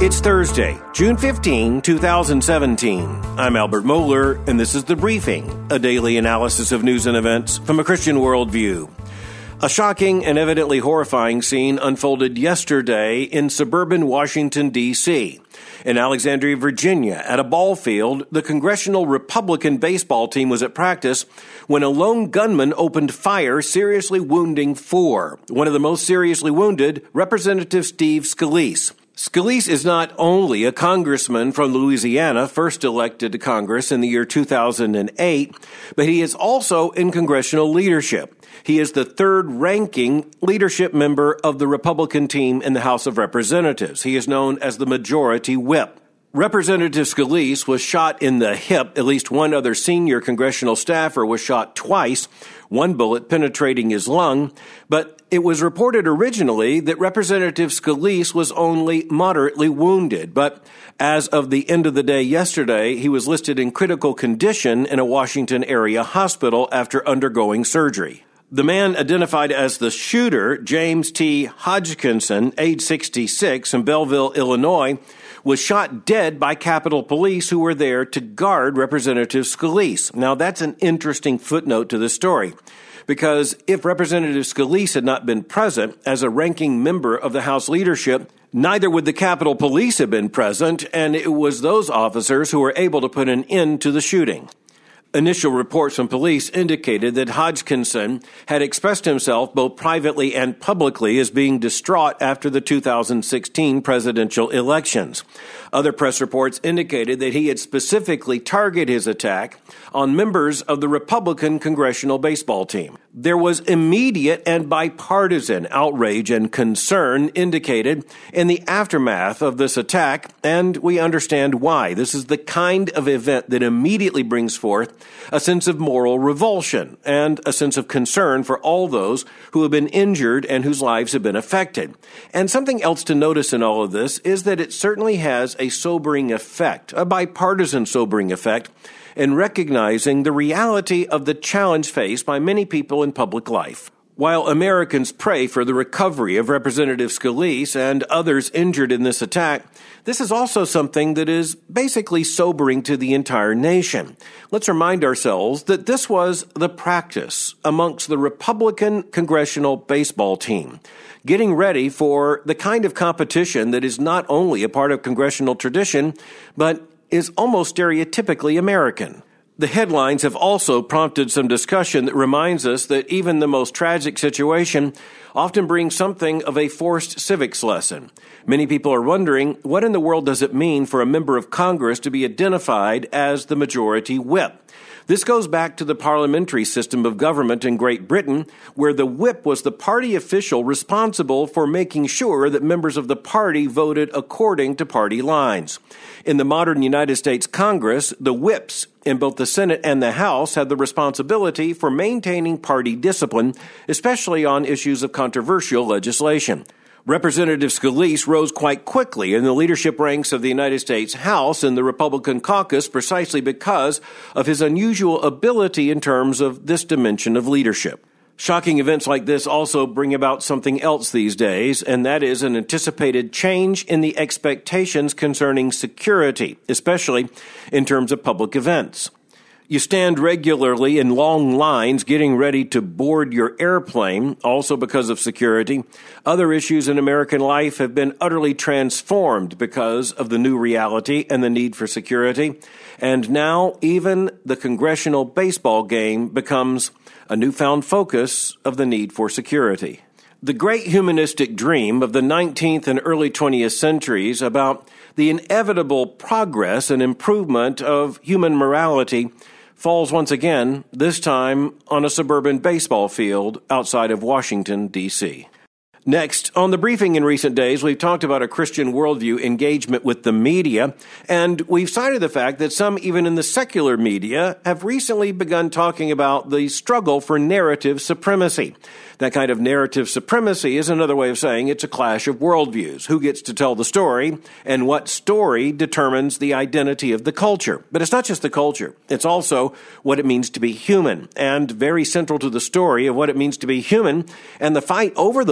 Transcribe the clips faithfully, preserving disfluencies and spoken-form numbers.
It's Thursday, June fifteenth, twenty seventeen. I'm Albert Mohler, and this is The Briefing, a daily analysis of news and events from a Christian worldview. A shocking and evidently horrifying scene unfolded yesterday in suburban Washington, D C In Alexandria, Virginia, at a ball field, the Congressional Republican baseball team was at practice when a lone gunman opened fire, seriously wounding four. One of the most seriously wounded, Representative Steve Scalise. Scalise is not only a congressman from Louisiana, first elected to Congress in the year two thousand eight, but he is also in congressional leadership. He is the third-ranking leadership member of the Republican team in the House of Representatives. He is known as the Majority Whip. Representative Scalise was shot in the hip. At least one other senior congressional staffer was shot twice, one bullet penetrating his lung. But it was reported originally that Representative Scalise was only moderately wounded. But as of the end of the day yesterday, he was listed in critical condition in a Washington area hospital after undergoing surgery. The man identified as the shooter, James T. Hodgkinson, age sixty-six, in Belleville, Illinois, was shot dead by Capitol Police who were there to guard Representative Scalise. Now, that's an interesting footnote to the story, because if Representative Scalise had not been present as a ranking member of the House leadership, neither would the Capitol Police have been present, and it was those officers who were able to put an end to the shooting. Initial reports from police indicated that Hodgkinson had expressed himself both privately and publicly as being distraught after the two thousand sixteen presidential elections. Other press reports indicated that he had specifically targeted his attack on members of the Republican congressional baseball team. There was immediate and bipartisan outrage and concern indicated in the aftermath of this attack, and we understand why. This is the kind of event that immediately brings forth a sense of moral revulsion and a sense of concern for all those who have been injured and whose lives have been affected. And something else to notice in all of this is that it certainly has a sobering effect, a bipartisan sobering effect, in recognizing the reality of the challenge faced by many people in public life. While Americans pray for the recovery of Representative Scalise and others injured in this attack, this is also something that is basically sobering to the entire nation. Let's remind ourselves that this was the practice amongst the Republican congressional baseball team, getting ready for the kind of competition that is not only a part of congressional tradition, but is almost stereotypically American. The headlines have also prompted some discussion that reminds us that even the most tragic situation often brings something of a forced civics lesson. Many people are wondering, what in the world does it mean for a member of Congress to be identified as the Majority Whip? This goes back to the parliamentary system of government in Great Britain, where the whip was the party official responsible for making sure that members of the party voted according to party lines. In the modern United States Congress, the whips in both the Senate and the House had the responsibility for maintaining party discipline, especially on issues of controversial legislation. Representative Scalise rose quite quickly in the leadership ranks of the United States House and the Republican caucus precisely because of his unusual ability in terms of this dimension of leadership. Shocking events like this also bring about something else these days, and that is an anticipated change in the expectations concerning security, especially in terms of public events. You stand regularly in long lines getting ready to board your airplane, also because of security. Other issues in American life have been utterly transformed because of the new reality and the need for security. And now even the congressional baseball game becomes a newfound focus of the need for security. The great humanistic dream of the nineteenth and early twentieth centuries about the inevitable progress and improvement of human morality falls once again, this time on a suburban baseball field outside of Washington, D C Next, on The Briefing in recent days, we've talked about a Christian worldview engagement with the media, and we've cited the fact that some, even in the secular media, have recently begun talking about the struggle for narrative supremacy. That kind of narrative supremacy is another way of saying it's a clash of worldviews. Who gets to tell the story, and what story determines the identity of the culture. But it's not just the culture. It's also what it means to be human, and very central to the story of what it means to be human and the fight over those stories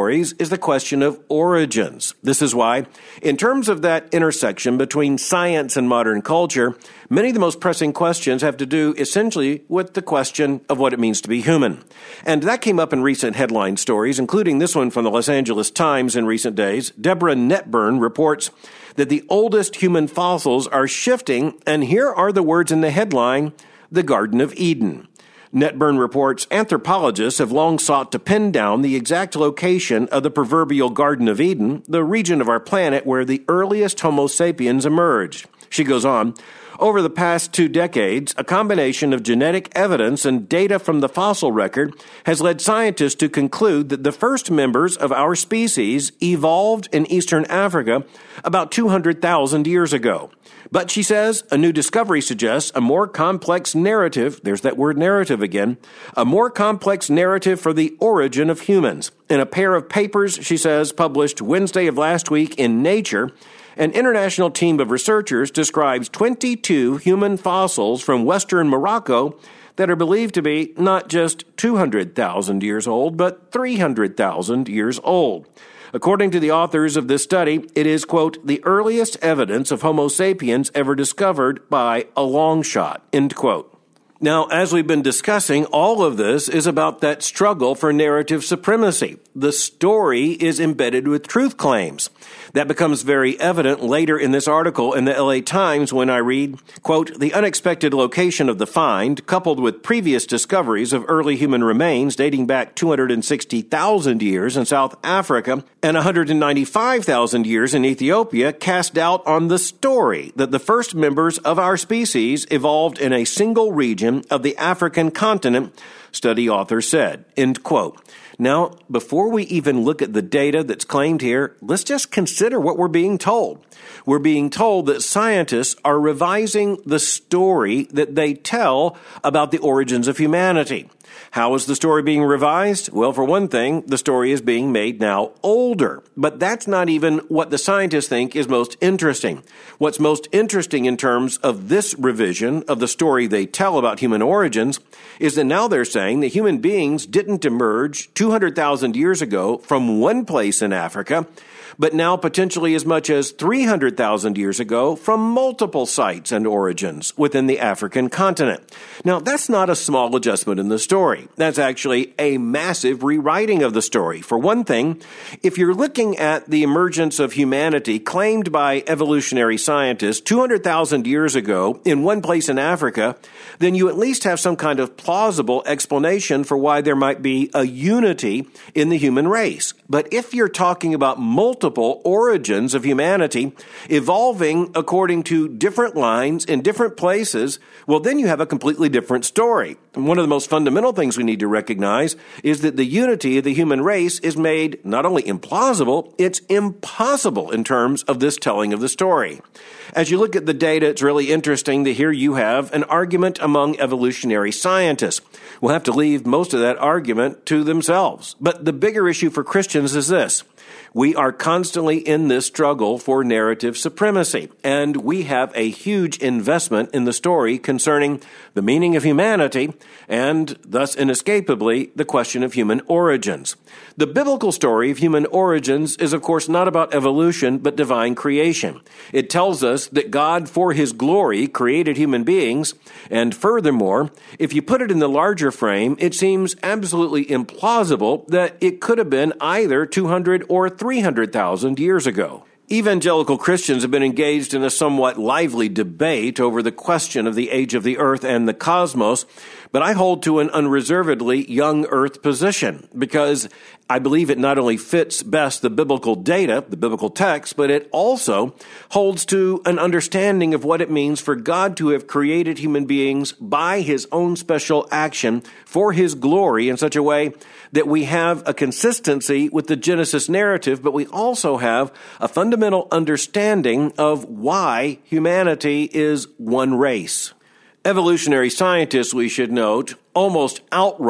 stories is the question of origins. This is why, in terms of that intersection between science and modern culture, many of the most pressing questions have to do essentially with the question of what it means to be human. And that came up in recent headline stories, including this one from the Los Angeles Times in recent days. Deborah Netburn reports that the oldest human fossils are shifting, and here are the words in the headline, the Garden of Eden. Netburn reports anthropologists have long sought to pin down the exact location of the proverbial Garden of Eden, the region of our planet where the earliest Homo sapiens emerged. She goes on, over the past two decades, a combination of genetic evidence and data from the fossil record has led scientists to conclude that the first members of our species evolved in eastern Africa about two hundred thousand years ago. But, she says, a new discovery suggests a more complex narrative, there's that word narrative again, a more complex narrative for the origin of humans. In a pair of papers, she says, published Wednesday of last week in Nature, an international team of researchers describes twenty-two human fossils from western Morocco that are believed to be not just two hundred thousand years old, but three hundred thousand years old. According to the authors of this study, it is, quote, the earliest evidence of Homo sapiens ever discovered by a long shot, end quote. Now, as we've been discussing, all of this is about that struggle for narrative supremacy. The story is embedded with truth claims. That becomes very evident later in this article in the L A Times when I read, quote, the unexpected location of the find, coupled with previous discoveries of early human remains dating back two hundred sixty thousand years in South Africa and one hundred ninety-five thousand years in Ethiopia, cast doubt on the story that the first members of our species evolved in a single region of the African continent, study author said, end quote. Now, before we even look at the data that's claimed here, let's just consider what we're being told. We're being told that scientists are revising the story that they tell about the origins of humanity. How is the story being revised? Well, for one thing, the story is being made now older. But that's not even what the scientists think is most interesting. What's most interesting in terms of this revision of the story they tell about human origins is that now they're saying that human beings didn't emerge two hundred thousand years ago from one place in Africa, but now potentially as much as three hundred thousand years ago from multiple sites and origins within the African continent. Now, that's not a small adjustment in the story. That's actually a massive rewriting of the story. For one thing, if you're looking at the emergence of humanity claimed by evolutionary scientists two hundred thousand years ago in one place in Africa, then you at least have some kind of plausible explanation for why there might be a unity in the human race. But if you're talking about multiple origins of humanity evolving according to different lines in different places, well, then you have a completely different story. And one of the most fundamental things we need to recognize is that the unity of the human race is made not only implausible, it's impossible in terms of this telling of the story. As you look at the data, it's really interesting that here you have an argument among evolutionary scientists. We'll have to leave most of that argument to themselves. But the bigger issue for Christians is this. We are constantly in this struggle for narrative supremacy, and we have a huge investment in the story concerning the meaning of humanity and, thus inescapably, the question of human origins. The biblical story of human origins is, of course, not about evolution, but divine creation. It tells us that God, for His glory, created human beings, and furthermore, if you put it in the larger frame, it seems absolutely implausible that it could have been either two hundred or three hundred thousand years ago. Evangelical Christians have been engaged in a somewhat lively debate over the question of the age of the earth and the cosmos, but I hold to an unreservedly young earth position because I believe it not only fits best the biblical data, the biblical text, but it also holds to an understanding of what it means for God to have created human beings by His own special action for His glory in such a way that we have a consistency with the Genesis narrative, but we also have a fundamental understanding of why humanity is one race. Evolutionary scientists, we should note, almost outright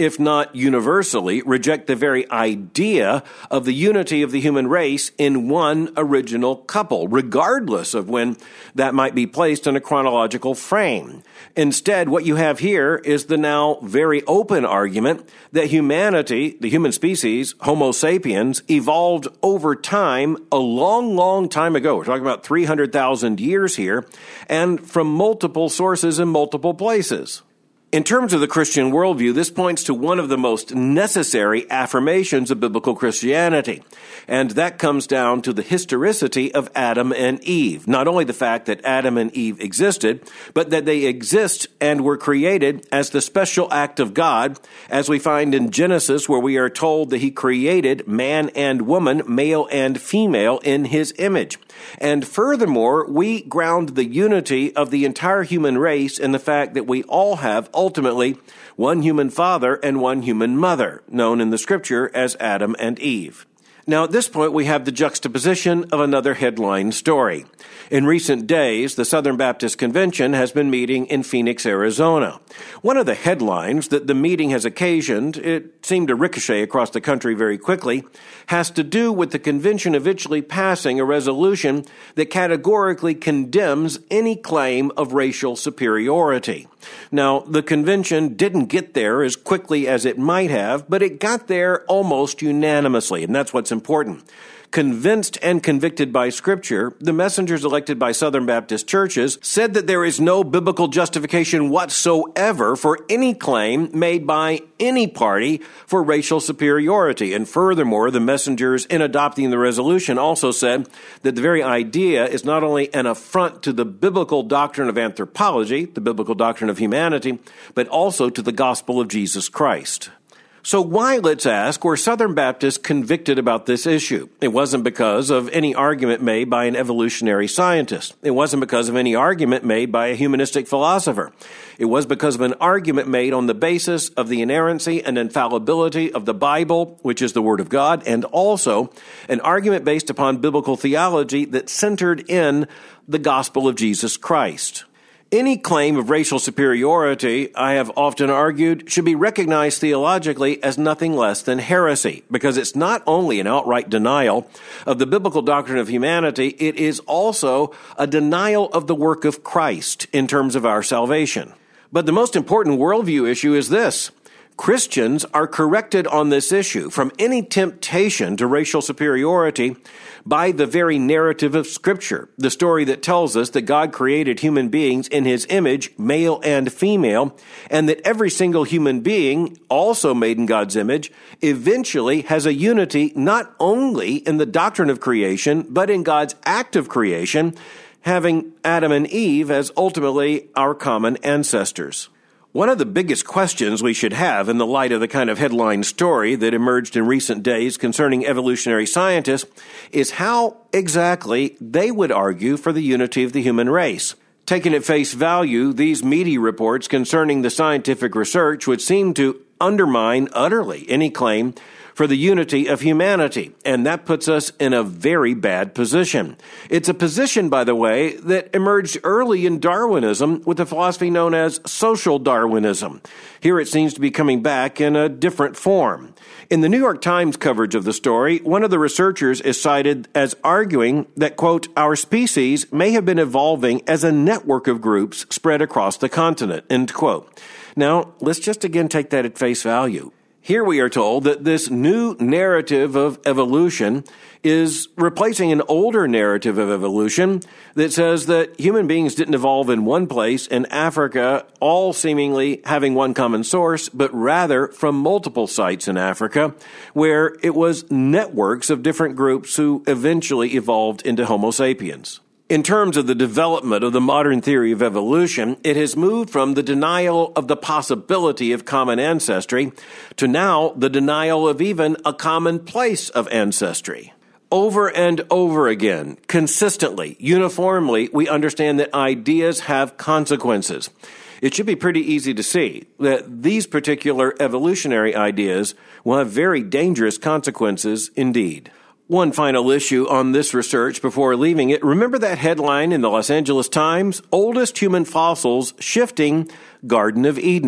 if not universally, reject the very idea of the unity of the human race in one original couple, regardless of when that might be placed in a chronological frame. Instead, what you have here is the now very open argument that humanity, the human species, Homo sapiens, evolved over time a long, long time ago. We're talking about three hundred thousand years here, and from multiple sources in multiple places. In terms of the Christian worldview, this points to one of the most necessary affirmations of biblical Christianity, and that comes down to the historicity of Adam and Eve. Not only the fact that Adam and Eve existed, but that they exist and were created as the special act of God, as we find in Genesis, where we are told that He created man and woman, male and female, in His image. And furthermore, we ground the unity of the entire human race in the fact that we all have ultimately one human father and one human mother, known in the Scripture as Adam and Eve. Now, at this point, we have the juxtaposition of another headline story. In recent days, the Southern Baptist Convention has been meeting in Phoenix, Arizona. One of the headlines that the meeting has occasioned, it seemed to ricochet across the country very quickly, has to do with the convention eventually passing a resolution that categorically condemns any claim of racial superiority. Now, the convention didn't get there as quickly as it might have, but it got there almost unanimously, and that's what's important. Convinced and convicted by Scripture, the messengers elected by Southern Baptist churches said that there is no biblical justification whatsoever for any claim made by any party for racial superiority. And furthermore, the messengers, in adopting the resolution, also said that the very idea is not only an affront to the biblical doctrine of anthropology, the biblical doctrine of humanity, but also to the gospel of Jesus Christ. So why, let's ask, were Southern Baptists convicted about this issue? It wasn't because of any argument made by an evolutionary scientist. It wasn't because of any argument made by a humanistic philosopher. It was because of an argument made on the basis of the inerrancy and infallibility of the Bible, which is the Word of God, and also an argument based upon biblical theology that centered in the gospel of Jesus Christ. Any claim of racial superiority, I have often argued, should be recognized theologically as nothing less than heresy, because it's not only an outright denial of the biblical doctrine of humanity, it is also a denial of the work of Christ in terms of our salvation. But the most important worldview issue is this. Christians are corrected on this issue from any temptation to racial superiority by the very narrative of Scripture, the story that tells us that God created human beings in His image, male and female, and that every single human being, also made in God's image, eventually has a unity not only in the doctrine of creation, but in God's act of creation, having Adam and Eve as ultimately our common ancestors. One of the biggest questions we should have in the light of the kind of headline story that emerged in recent days concerning evolutionary scientists is how exactly they would argue for the unity of the human race. Taken at face value, these meaty reports concerning the scientific research would seem to undermine utterly any claim for the unity of humanity, and that puts us in a very bad position. It's a position, by the way, that emerged early in Darwinism with a philosophy known as social Darwinism. Here it seems to be coming back in a different form. In the New York Times coverage of the story, one of the researchers is cited as arguing that, quote, our species may have been evolving as a network of groups spread across the continent, end quote. Now, let's just again take that at face value. Here we are told that this new narrative of evolution is replacing an older narrative of evolution that says that human beings didn't evolve in one place in Africa, all seemingly having one common source, but rather from multiple sites in Africa, where it was networks of different groups who eventually evolved into Homo sapiens. In terms of the development of the modern theory of evolution, it has moved from the denial of the possibility of common ancestry to now the denial of even a common place of ancestry. Over and over again, consistently, uniformly, we understand that ideas have consequences. It should be pretty easy to see that these particular evolutionary ideas will have very dangerous consequences indeed. One final issue on this research before leaving it. Remember that headline in the Los Angeles Times? Oldest human fossils shifting Garden of Eden.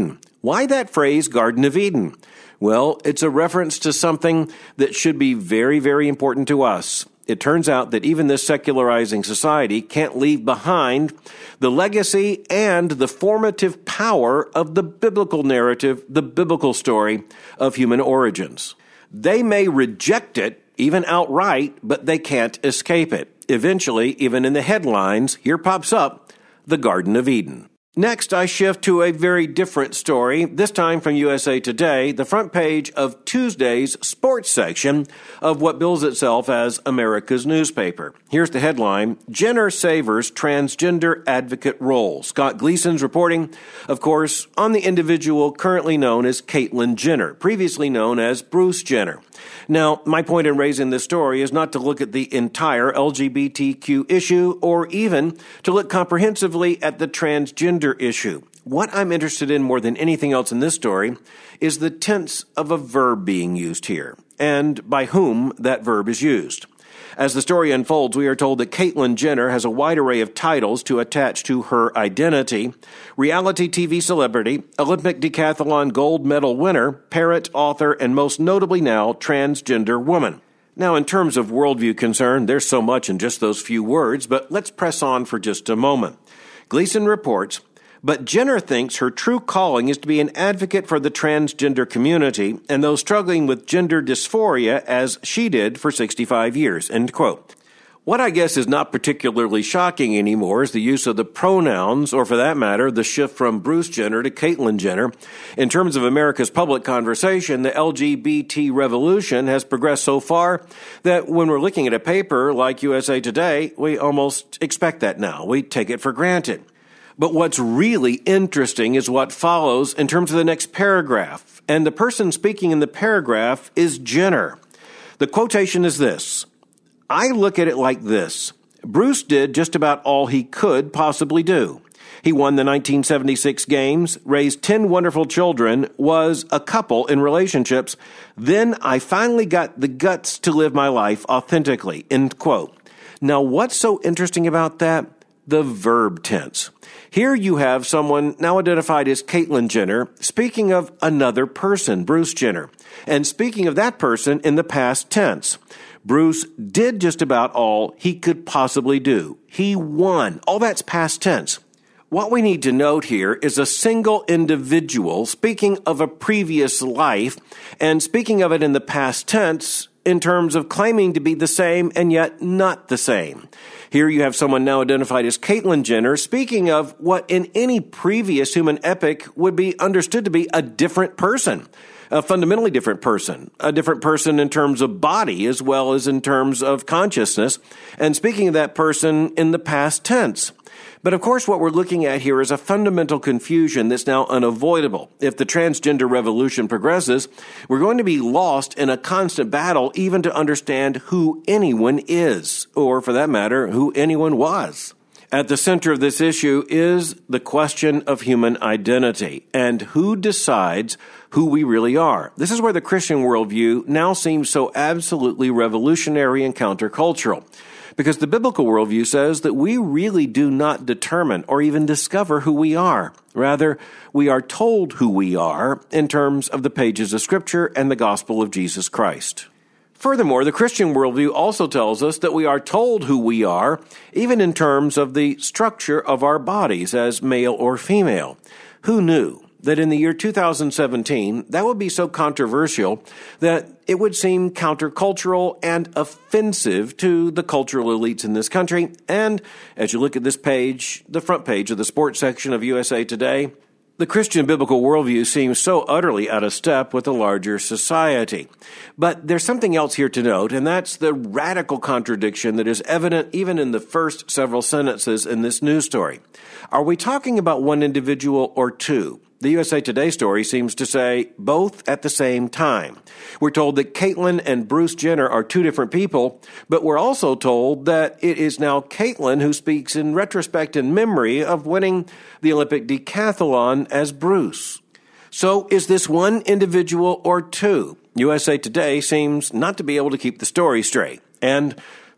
Why that phrase, Garden of Eden? Well, it's a reference to something that should be very, very important to us. It turns out that even this secularizing society can't leave behind the legacy and the formative power of the biblical narrative, the biblical story of human origins. They may reject it, even outright, but they can't escape it. Eventually, even in the headlines, here pops up the Garden of Eden. Next, I shift to a very different story, this time from U S A Today, the front page of Tuesday's sports section of what bills itself as America's newspaper. Here's the headline, Jenner savors transgender advocate role. Scott Gleason's reporting, of course, on the individual currently known as Caitlyn Jenner, previously known as Bruce Jenner. Now, my point in raising this story is not to look at the entire L G B T Q issue or even to look comprehensively at the transgender issue. What I'm interested in more than anything else in this story is the tense of a verb being used here and by whom that verb is used. As the story unfolds, we are told that Caitlyn Jenner has a wide array of titles to attach to her identity: reality T V celebrity, Olympic decathlon gold medal winner, parent, author, and most notably now, transgender woman. Now, in terms of worldview concern, there's so much in just those few words, but let's press on for just a moment. Gleason reports, but Jenner thinks her true calling is to be an advocate for the transgender community and those struggling with gender dysphoria as she did for sixty-five years, end quote. What I guess is not particularly shocking anymore is the use of the pronouns, or for that matter, the shift from Bruce Jenner to Caitlyn Jenner. In terms of America's public conversation, the L G B T revolution has progressed so far that when we're looking at a paper like U S A Today, we almost expect that now. We take it for granted. But what's really interesting is what follows in terms of the next paragraph. And the person speaking in the paragraph is Jenner. The quotation is this: I look at it like this. Bruce did just about all he could possibly do. He won the nineteen seventy-six games, raised ten wonderful children, was a couple in relationships. Then I finally got the guts to live my life authentically, end quote. Now, what's so interesting about that? The verb tense. Here you have someone now identified as Caitlyn Jenner speaking of another person, Bruce Jenner, and speaking of that person in the past tense. Bruce did just about all he could possibly do. He won. All that's past tense. What we need to note here is a single individual speaking of a previous life and speaking of it in the past tense in terms of claiming to be the same and yet not the same. Here you have someone now identified as Caitlyn Jenner speaking of what in any previous human epic would be understood to be a different person, a fundamentally different person, a different person in terms of body as well as in terms of consciousness, and speaking of that person in the past tense. But of course, what we're looking at here is a fundamental confusion that's now unavoidable. If the transgender revolution progresses, we're going to be lost in a constant battle even to understand who anyone is, or for that matter, who anyone was. At the center of this issue is the question of human identity and who decides who we really are. This is where the Christian worldview now seems so absolutely revolutionary and countercultural. Because the biblical worldview says that we really do not determine or even discover who we are. Rather, we are told who we are in terms of the pages of Scripture and the gospel of Jesus Christ. Furthermore, the Christian worldview also tells us that we are told who we are, even in terms of the structure of our bodies as male or female. Who knew that in the year two thousand seventeen, that would be so controversial that it would seem countercultural and offensive to the cultural elites in this country. And as you look at this page, the front page of the sports section of U S A Today, the Christian biblical worldview seems so utterly out of step with the larger society. But there's something else here to note, and that's the radical contradiction that is evident even in the first several sentences in this news story. Are we talking about one individual or two? The U S A Today story seems to say both at the same time. We're told that Caitlyn and Bruce Jenner are two different people, but we're also told that it is now Caitlyn who speaks in retrospect and memory of winning the Olympic decathlon as Bruce. So is this one individual or two? U S A Today seems not to be able to keep the story straight. And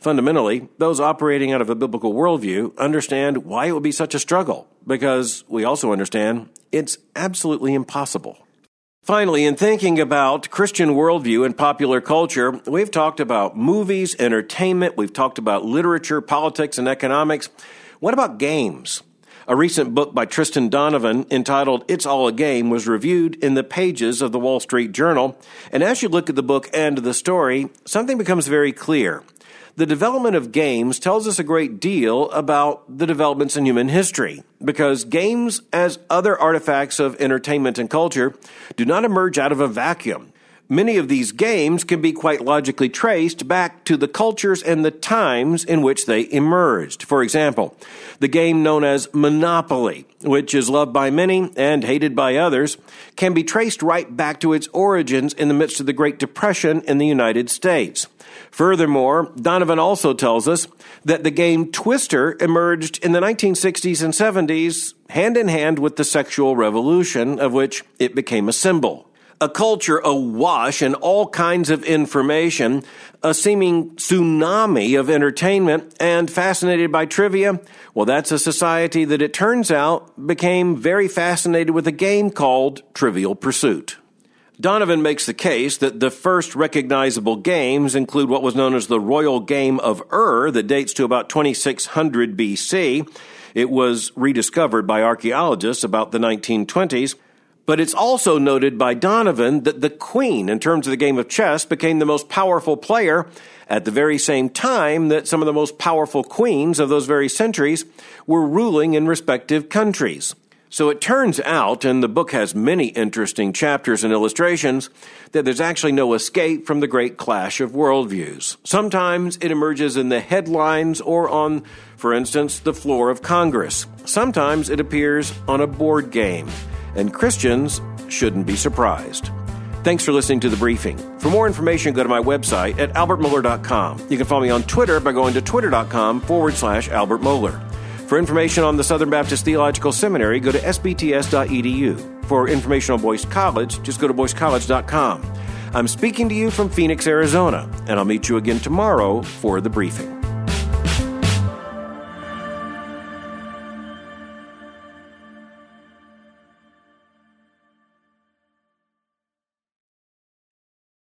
Fundamentally, those operating out of a biblical worldview understand why it would be such a struggle, because we also understand it's absolutely impossible. Finally, in thinking about Christian worldview and popular culture, we've talked about movies, entertainment, we've talked about literature, politics, and economics. What about games? A recent book by Tristan Donovan entitled It's All a Game was reviewed in the pages of the Wall Street Journal, and as you look at the book and the story, something becomes very clear. The development of games tells us a great deal about the developments in human history, because games, as other artifacts of entertainment and culture, do not emerge out of a vacuum. Many of these games can be quite logically traced back to the cultures and the times in which they emerged. For example, the game known as Monopoly, which is loved by many and hated by others, can be traced right back to its origins in the midst of the Great Depression in the United States. Furthermore, Donovan also tells us that the game Twister emerged in the nineteen sixties and seventies, hand in hand with the sexual revolution, of which it became a symbol. A culture awash in all kinds of information, a seeming tsunami of entertainment, and fascinated by trivia, well, that's a society that it turns out became very fascinated with a game called Trivial Pursuit. Donovan makes the case that the first recognizable games include what was known as the Royal Game of Ur that dates to about twenty-six hundred B C. It was rediscovered by archaeologists about the nineteen twenties. But it's also noted by Donovan that the queen, in terms of the game of chess, became the most powerful player at the very same time that some of the most powerful queens of those very centuries were ruling in respective countries. So it turns out, and the book has many interesting chapters and illustrations, that there's actually no escape from the great clash of worldviews. Sometimes it emerges in the headlines or on, for instance, the floor of Congress. Sometimes it appears on a board game. And Christians shouldn't be surprised. Thanks for listening to The Briefing. For more information, go to my website at albert mohler dot com. You can follow me on Twitter by going to twitter.com forward slash Albert Mohler. For information on the Southern Baptist Theological Seminary, go to s b t s dot e d u. For information on Boyce College, just go to boyce college dot com. I'm speaking to you from Phoenix, Arizona, and I'll meet you again tomorrow for The Briefing.